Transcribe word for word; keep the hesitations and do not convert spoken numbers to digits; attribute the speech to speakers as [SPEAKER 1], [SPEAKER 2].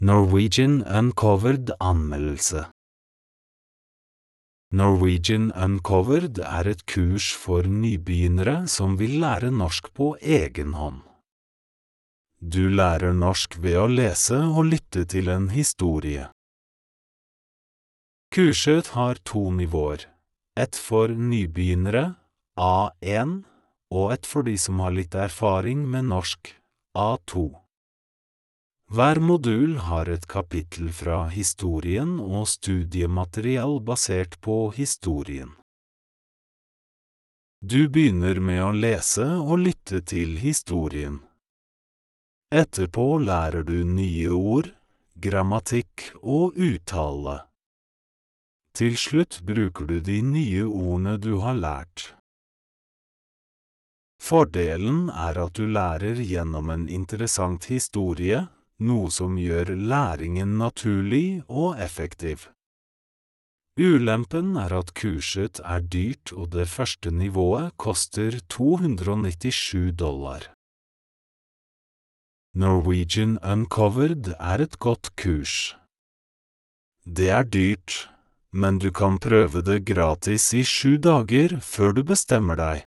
[SPEAKER 1] Norwegian Uncovered anmeldelse. Norwegian Uncovered er et kurs for nybegynnere som vil lære norsk på egen hånd. Du lærer norsk ved å lese og lytte til en historie. Kurset har to nivåer, et for nybegynnere, A én, og et for de som har litt erfaring med norsk, A to. Hver modul har et kapittel fra historien og studiematerial basert på historien. Du begynner med å lese og lytte til historien. Etterpå lærer du nye ord, grammatikk og uttale. Til slutt bruker du de nye ordene du har lært. Fordelen er at du lærer gjennom en interessant historie, noe som gjør læringen naturlig og effektiv. Ulempen er at kurset er dyrt, og det første nivået koster to hundre nittisju dollar. Norwegian Uncovered er et godt kurs. Det er dyrt, men du kan prøve det gratis i sju dager før du bestemmer deg.